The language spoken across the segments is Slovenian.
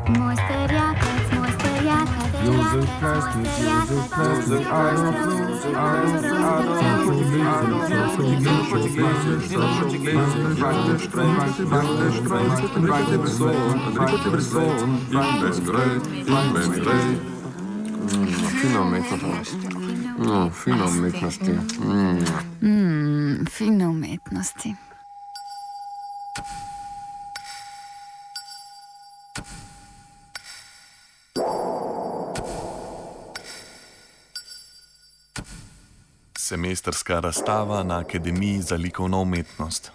Moj starjakac, Jozef Krasnik, Adolf, Fino umetnosti. Fino umetnosti. Semestrska razstava na Akademiji za likovno umetnost.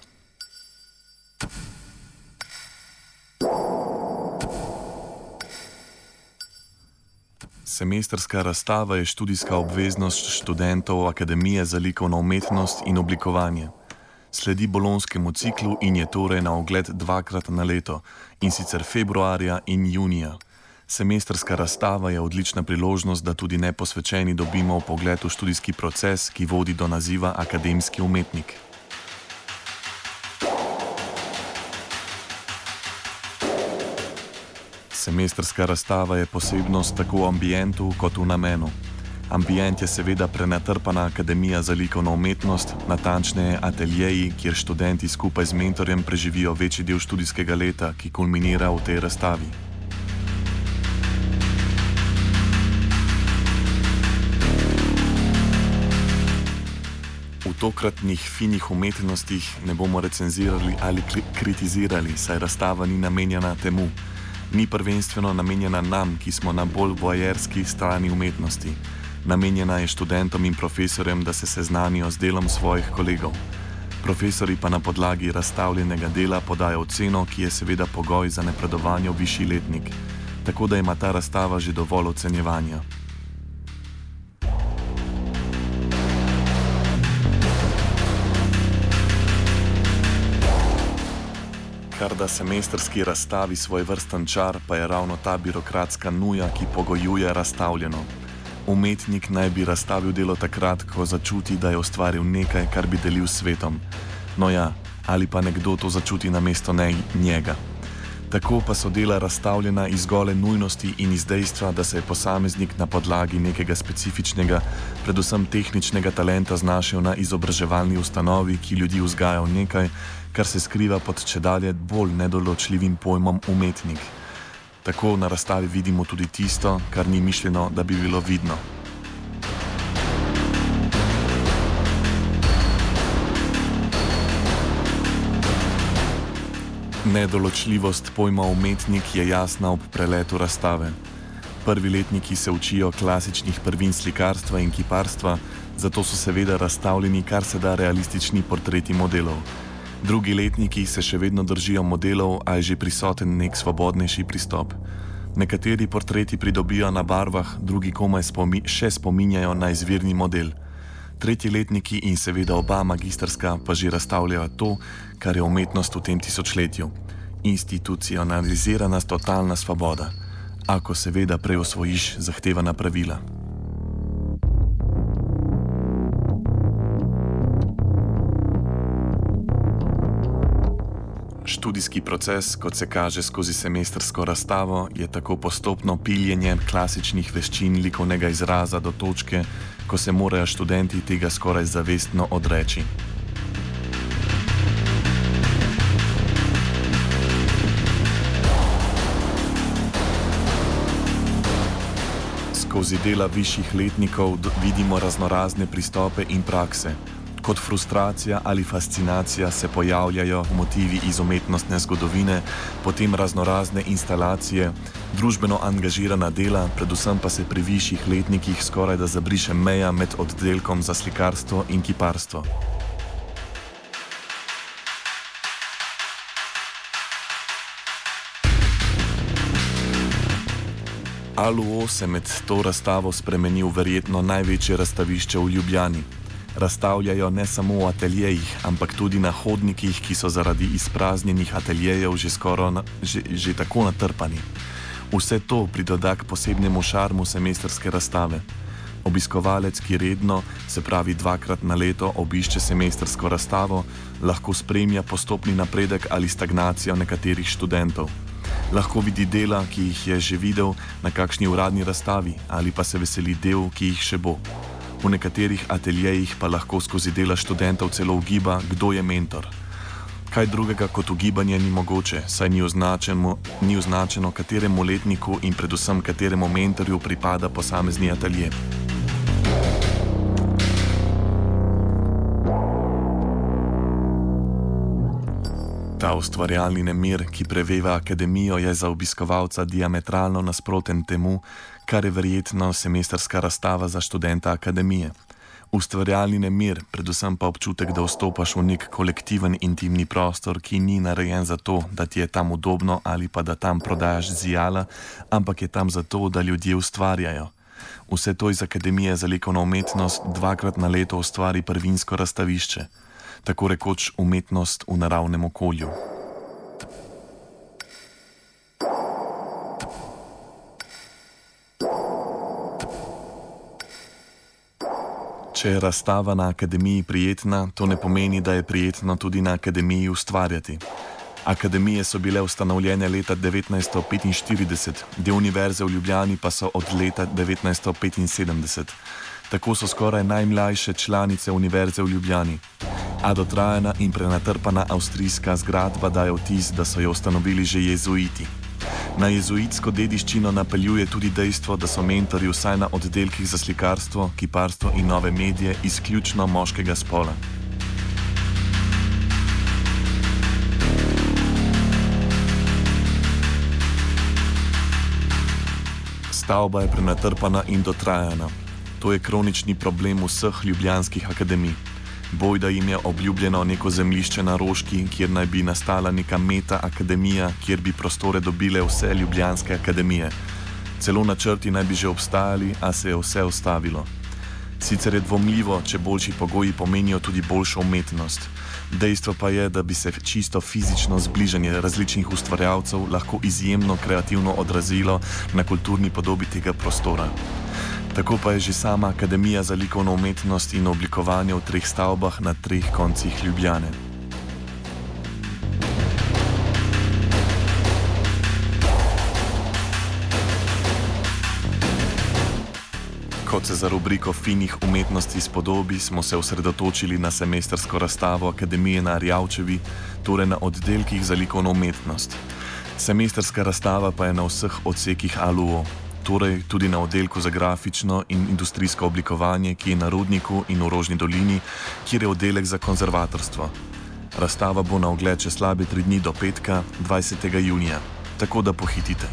Semestrska razstava je študijska obveznost študentov Akademije za likovno umetnost in oblikovanje. Sledi bolonskemu ciklu in je torej na ogled dvakrat na leto, in sicer februarja in junija. Semestrska razstava je odlična priložnost, da tudi neposvečeni dobimo vpogled v študijski proces, ki vodi do naziva akademski umetnik. Semestrska razstava je posebnost tako v ambientu kot v namenu. Ambient je seveda prenatrpana Akademija za likovno umetnost, natančneje ateljeji, kjer študenti skupaj z mentorjem preživijo večji del študijskega leta, ki kulminira v tej razstavi. V tokratnih finih umetnostih ne bomo recenzirali ali kritizirali, saj razstava ni namenjena temu. Ni prvenstveno namenjena nam, ki smo na bolj voajerski strani umetnosti. Namenjena je študentom in profesorjem, da se seznanijo z delom svojih kolegov. Profesori pa na podlagi razstavljenega dela podajo oceno, ki je seveda pogoj za napredovanje v višji letnik. Tako da ima ta razstava že dovolj ocenjevanja. Kar da semestrski razstavi svoj vrsten čar, pa je ravno ta birokratska nuja, ki pogojuje razstavljeno. Umetnik naj bi razstavil delo takrat, ko začuti, da je ustvaril nekaj, kar bi delil s svetom. No ja, ali pa nekdo to začuti namesto njega. Tako pa so dela razstavljena iz gole nujnosti in iz dejstva, da se je posameznik na podlagi nekega specifičnega, predvsem tehničnega talenta znašel na izobraževalni ustanovi, ki ljudi vzgaja v nekaj, kar se skriva pod čedalje bolj nedoločljivim pojmom umetnik. Tako na razstavi vidimo tudi tisto, kar ni mišljeno, da bi bilo vidno. Nedoločljivost pojma umetnik je jasna ob preletu razstave. Prvi letniki se učijo klasičnih prvin slikarstva in kiparstva, zato so seveda razstavljeni kar se da realistični portreti modelov. Drugi letniki se še vedno držijo modelov, a je že prisoten nek svobodnejši pristop. Nekateri portreti pridobijo na barvah, drugi komaj še spominjajo na izvirni model. Tretji letniki in seveda oba magistrska pa že razstavljajo to, kar je umetnost v tem tisočletju. Institucionalizirana totalna svoboda, ako seveda prej osvojiš zahtevana pravila. Študijski proces, kot se kaže skozi semestrsko razstavo, je tako postopno piljenje klasičnih veščin likovnega izraza do točke, ko se morajo študenti tega skoraj zavestno odreči. Skozi dela višjih letnikov vidimo raznorazne pristope in prakse. Kot frustracija ali fascinacija se pojavljajo motivi iz umetnostne zgodovine, potem raznorazne instalacije, družbeno angažirana dela, predvsem pa se pri višjih letnikih skoraj da zabriše meja med oddelkom za slikarstvo in kiparstvo. Aluo se med to razstavo spremeni v verjetno največje razstavišče v Ljubljani. Razstavljajo ne samo v ateljejih, ampak tudi na hodnikih, ki so zaradi izpraznjenih ateljejev že tako natrpani. Vse to pridoda k posebnemu šarmu semestrske razstave. Obiskovalec, ki redno, se pravi dvakrat na leto, obišče semestrsko razstavo, lahko spremlja postopni napredek ali stagnacijo nekaterih študentov. Lahko vidi dela, ki jih je že videl na kakšni uradni razstavi, ali pa se veseli del, ki jih še bo. V nekaterih ateljejih pa lahko skozi dela študentov celo ugiba, kdo je mentor. Kaj drugega kot ugibanje ni mogoče, saj ni označeno, kateremu letniku in predvsem kateremu mentorju pripada posamezni atelje. Ta ustvarjalni nemir, ki preveva akademijo, je za obiskovalca diametralno nasproten temu, kar je verjetno semestrska razstava za študenta akademije. Ustvarjalni nemir, predvsem pa občutek, da vstopaš v nek kolektiven intimni prostor, ki ni narejen zato, da ti je tam udobno ali pa da tam prodajaš zijala, ampak je tam zato, da ljudje ustvarjajo. Vse to iz Akademije za likovno umetnost 2-krat na leto ustvari prvinsko razstavišče, tako rekoč umetnost v naravnem okolju. Če je razstava na akademiji prijetna, to ne pomeni, da je prijetno tudi na akademiji ustvarjati. Akademije so bile ustanovljene leta 1945, del Univerze v Ljubljani pa so od leta 1975. Tako so skoraj najmlajše članice Univerze v Ljubljani. A dotrajana in prenatrpana avstrijska zgradba daje vtis, da so jo ustanovili že jezuiti. Na jezuitsko dediščino napeljuje tudi dejstvo, da so mentorji vsaj na oddelkih za slikarstvo, kiparstvo in nove medije izključno moškega spola. Stavba je prenatrpana in dotrajana. To je kronični problem vseh ljubljanskih akademij. Bojda jim je obljubljeno neko zemljišče na Roški, kjer naj bi nastala neka meta akademija, kjer bi prostore dobile vse ljubljanske akademije. Celo načrti naj bi že obstajali, a se je vse ustavilo. Sicer je dvomljivo, če boljši pogoji pomenijo tudi boljšo umetnost. Dejstvo pa je, da bi se čisto fizično zbližanje različnih ustvarjalcev lahko izjemno kreativno odrazilo na kulturni podobi tega prostora. Tako pa je že sama Akademija za likovno umetnost in oblikovanje v 3 stavbah na 3 koncih Ljubljane. Kot se za rubriko finih umetnosti spodobi, smo se osredotočili na semestrsko razstavo Akademije na Arjavčevi, torej na oddelkih za likovno umetnost. Semestrska razstava pa je na vseh odsekih ALUO, torej tudi na oddelku za grafično in industrijsko oblikovanje, ki je na Rudniku in v Rožni dolini, kjer je oddelek za konzervatorstvo. Razstava bo na ogled čez slabe 3 dni do petka, 20. junija, tako da pohitite.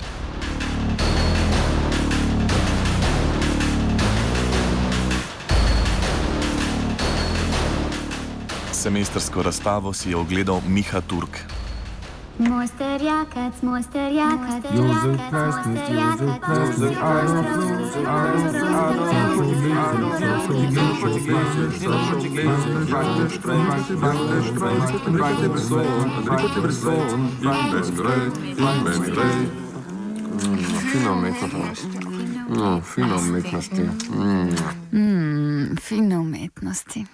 Semestrsko razstavo si je ogledal Miha Turk. Mojster Jakac, Mojster Jakac, Jozef Plesnik, Jozef Plesnik, Fino umetnost. Fino umetnosti. Fino umetnosti.